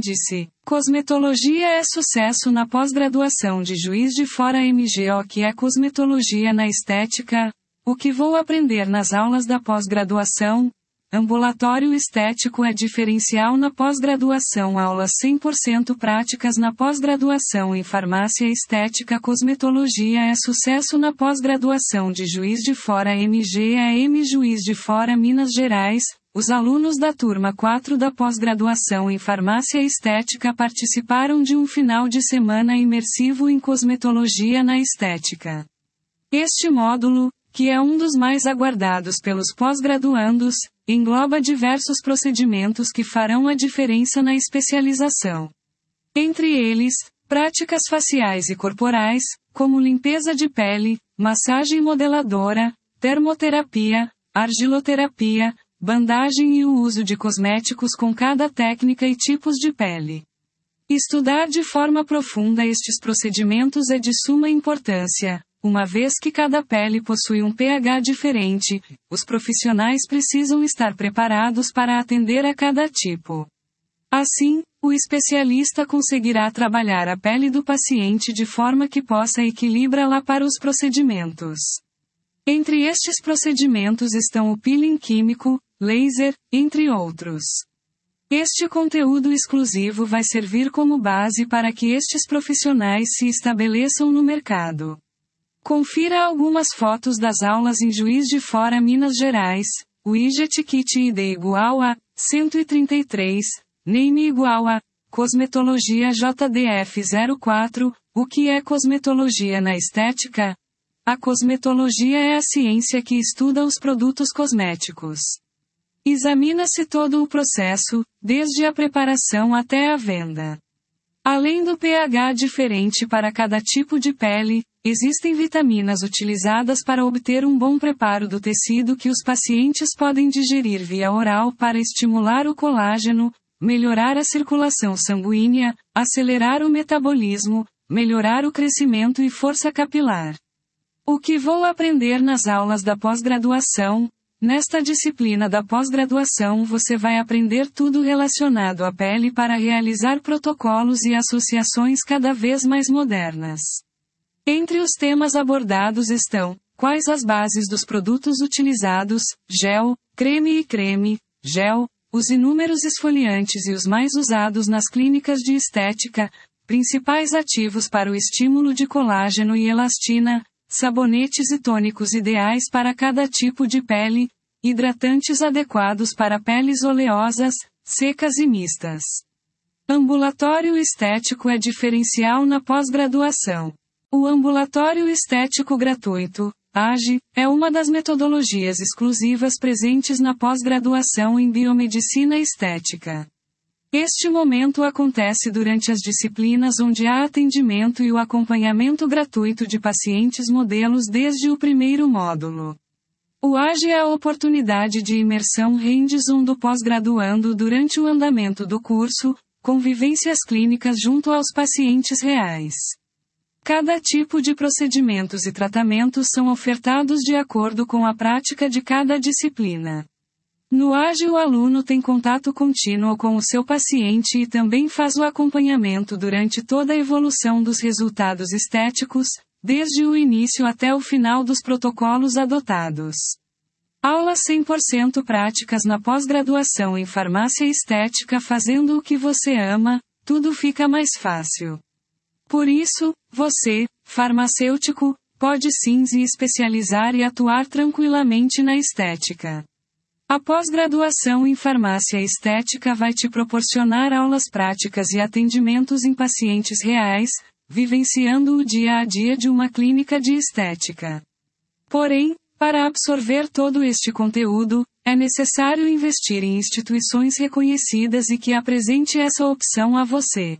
Índice: Cosmetologia é sucesso na pós-graduação de Juiz de Fora MGO. Que é cosmetologia na estética? O que vou aprender nas aulas da pós-graduação? Ambulatório estético é diferencial na pós-graduação. Aulas 100% práticas na pós-graduação em farmácia estética. Cosmetologia é sucesso na pós-graduação de Juiz de Fora MGAM Juiz de Fora Minas Gerais. Os alunos da turma 4 da pós-graduação em farmácia estética participaram de um final de semana imersivo em cosmetologia na estética. Este módulo, que é um dos mais aguardados pelos pós-graduandos, engloba diversos procedimentos que farão a diferença na especialização. Entre eles, práticas faciais e corporais, como limpeza de pele, massagem modeladora, termoterapia, argiloterapia, bandagem e o uso de cosméticos com cada técnica e tipos de pele. Estudar de forma profunda estes procedimentos é de suma importância. Uma vez que cada pele possui um pH diferente, os profissionais precisam estar preparados para atender a cada tipo. Assim, o especialista conseguirá trabalhar a pele do paciente de forma que possa equilibrá-la para os procedimentos. Entre estes procedimentos estão o peeling químico, laser, entre outros. Este conteúdo exclusivo vai servir como base para que estes profissionais se estabeleçam no mercado. Confira algumas fotos das aulas em Juiz de Fora, Minas Gerais. Widget Kit ID igual a 133, Name igual a Cosmetologia JDF 04. O que é cosmetologia na estética? A cosmetologia é a ciência que estuda os produtos cosméticos. Examina-se todo o processo, desde a preparação até a venda. Além do pH diferente para cada tipo de pele, existem vitaminas utilizadas para obter um bom preparo do tecido que os pacientes podem digerir via oral para estimular o colágeno, melhorar a circulação sanguínea, acelerar o metabolismo, melhorar o crescimento e força capilar. O que vou aprender nas aulas da pós-graduação? Nesta disciplina da pós-graduação você vai aprender tudo relacionado à pele para realizar protocolos e associações cada vez mais modernas. Entre os temas abordados estão: quais as bases dos produtos utilizados, gel, creme e creme, gel, os inúmeros esfoliantes e os mais usados nas clínicas de estética, principais ativos para o estímulo de colágeno e elastina, sabonetes e tônicos ideais para cada tipo de pele, hidratantes adequados para peles oleosas, secas e mistas. Ambulatório estético é diferencial na pós-graduação. O ambulatório estético gratuito, AGE, é uma das metodologias exclusivas presentes na pós-graduação em biomedicina estética. Este momento acontece durante as disciplinas onde há atendimento e o acompanhamento gratuito de pacientes modelos desde o primeiro módulo. O AGE é a oportunidade de imersão hands-on do pós-graduando durante o andamento do curso, com vivências clínicas junto aos pacientes reais. Cada tipo de procedimentos e tratamentos são ofertados de acordo com a prática de cada disciplina. No AGE o aluno tem contato contínuo com o seu paciente e também faz o acompanhamento durante toda a evolução dos resultados estéticos, desde o início até o final dos protocolos adotados. Aulas 100% práticas na pós-graduação em farmácia estética. Fazendo o que você ama, tudo fica mais fácil. Por isso, você, farmacêutico, pode sim se especializar e atuar tranquilamente na estética. A pós-graduação em farmácia estética vai te proporcionar aulas práticas e atendimentos em pacientes reais, vivenciando o dia a dia de uma clínica de estética. Porém, para absorver todo este conteúdo, é necessário investir em instituições reconhecidas e que apresente essa opção a você.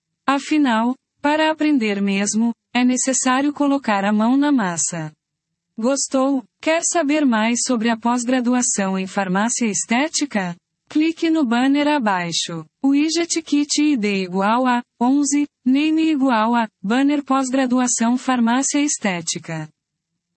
Afinal, para aprender mesmo, é necessário colocar a mão na massa. Gostou? Quer saber mais sobre a pós-graduação em farmácia estética? Clique no banner abaixo. Widget Kit ID igual a 11, Name igual a Banner Pós-graduação Farmácia Estética.